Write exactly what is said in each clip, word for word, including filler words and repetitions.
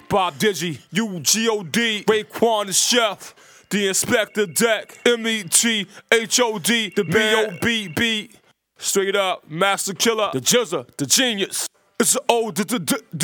Bob Digi, U G O D, Raekwon the Chef, the Inspector Deck, M E T H O D, the B O B B, straight up, Master Killer, the Jizza, the Genius. It's an old dirty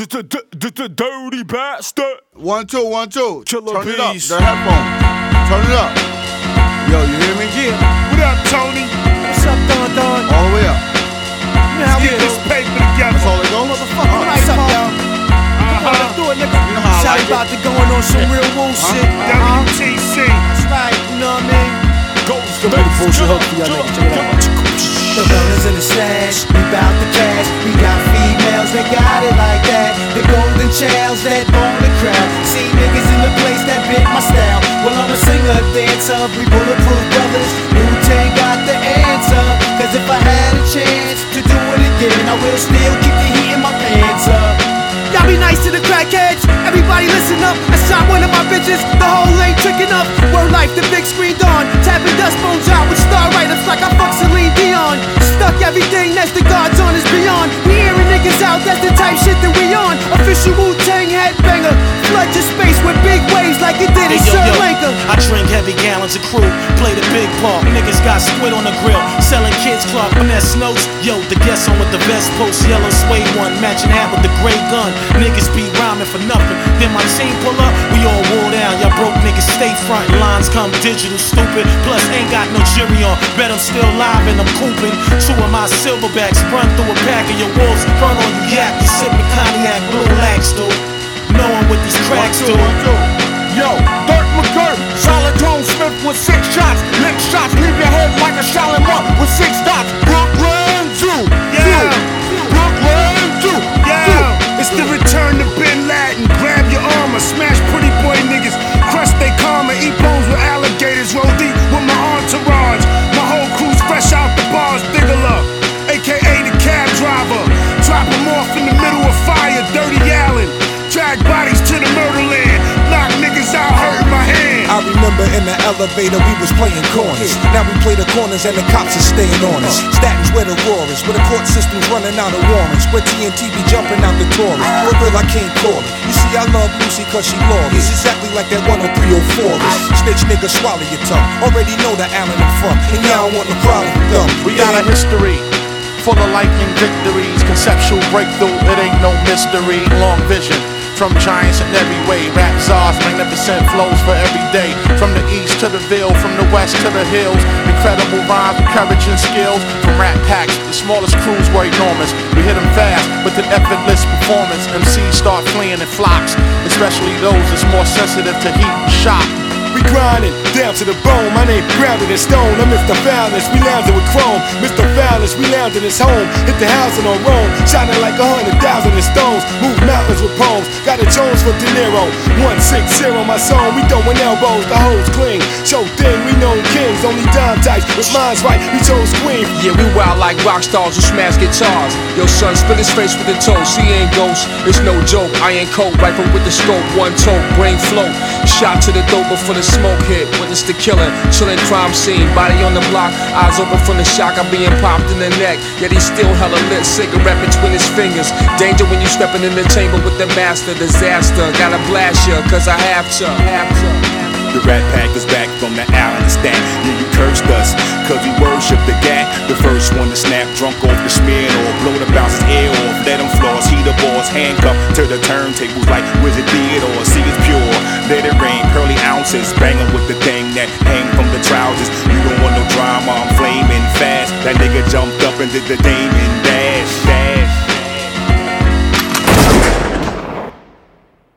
bastard. One, two, one, two. Killer Turn it up, bees. the headphone. Turn it up. Yo, you hear me? Yeah. What up, Tony? What's up, Don Don? All the way up. You know how we Get do. this paper together. That's all it goes? Motherfucker, Uh, what's up, y'all? Come on, let's do it, nigga. You know how I Shout like it. about to going on some real woo shit. W Uh-huh. T C. That's right, you know what I mean? Goes the bullshit hook for y'all niggas. Check it out. The burners in the stash, we bout the cash. We got females that got it like that. The golden childs that own the crowd. See niggas in the place that bit my style. Well, I'm a singer, dancer, we bulletproof brothers. Wu-Tang got the answer. Cause if I had a chance to do it again, I will still keep the heat in my pants up. Y'all be nice to the crackheads. Everybody listen up. I shot one of my bitches. The whole ain't tricking up. Word life, the big screen dawn. Tapping dust bones out with star write-ups like I fuck Celine Dion. Stuck everything that's the God's on is beyond. We airing niggas out, that's the type shit that we on. Official Wu-Tang headbanger. Flood your space with big waves like it did in Hey, yo, Sri yo, Lanka. I drink heavy gallons of crew, play the big part. Niggas got squid on the grill, selling kids club, finesse notes. Yo, the guest on with the vest post, yellow suede one, matching hat with the gray gun. Niggas be rhyming for nothing. Then my team pull up, we all wore down. Y'all broke niggas stay front, lines come digital, stupid. Plus ain't got no jury on, bet I'm still live and I'm cooping. Two of my silverbacks run through a pack of your wolves, front on you yak. You sipping cognac, blue lax, dude. Knowing what these cracks do. One, two, one, two. Yo, Dirk McGirt, Solid Tone Smith with six shots. Lick shots, leave your head like a Shalimar with six dots. Brooklyn Zoo. Yeah. Brooklyn Zoo. Yeah. It's the return to Bin Laden. Grab your armor, smash pretty boy niggas. Crush they karma, eat bones with alligators. Roll deep with my entourage. My whole crew's fresh out the bars. Diggler, A K A the cab driver. Drop 'em off in the middle of fire. Dirty Allen. Drag bodies to the murder land. Knock niggas out, hurting my hand. I remember in the elevator we was playing corners. Now we play the corners and the cops are staying on us. Statins where the roar is, where the court system's running out of warrants. Where T N T be jumping out the Taurus. For real, I can't call it. You see, I love Lucy cause she lawless. Exactly like that one oh three oh four is. Snitch nigga, swallow your tongue. Already know the Allen I'm from, and y'all don't want no problem with them. We got a history full of lightning victories. Conceptual breakthrough, it ain't no mystery. Long vision from giants in every way. Rap czars, magnificent flows for every day. From the east to the Ville, from the west to the hills. Incredible rhymes with courage and skills. From rap packs, the smallest crews were enormous. We hit them fast with an effortless performance. M Cs start fleeing in flocks, especially those that's more sensitive to heat and shock. We grinding down to the bone. My name grounded in stone. I'm Mister Foulness. We lounging with chrome. Mister Foulness. We lounging his home. Hit the housing on Rome. Shining like a hundred thousand in stones. Move mountains with poems. Got a Jones for De Niro. One six zero my song. We throwing elbows. The hoes clean. Show thing. We known kings. Only dime types. With minds right. We chose queen. Yeah, we wild like rock stars who smash guitars. Yo, son, split his face with the toast. He ain't ghost. It's no joke. I ain't cold. Rifle with the scope. One toe. Brain float. Shot to the dope before the smoke hit, witness the killing, chilling crime scene, body on the block, eyes open from the shock, I'm being popped in the neck, yet he's still hella lit, cigarette between his fingers, danger when you stepping in the chamber with the master, disaster, gotta blast ya, cause I have to, have to. The Rat Pack is back from the island stack. Yeah, you cursed us, cause we worship the gat. The first one to snap, drunk off the smear or blow the bouncer's ear off. Let him floss, he the boss, handcuffed to the turntables like Wizard Theodore. See it's pure, let it rain, curly ounces. Banging with the thing that hang from the trousers. You don't want no drama, I'm flaming fast. That nigga jumped up and did the Damon Dash.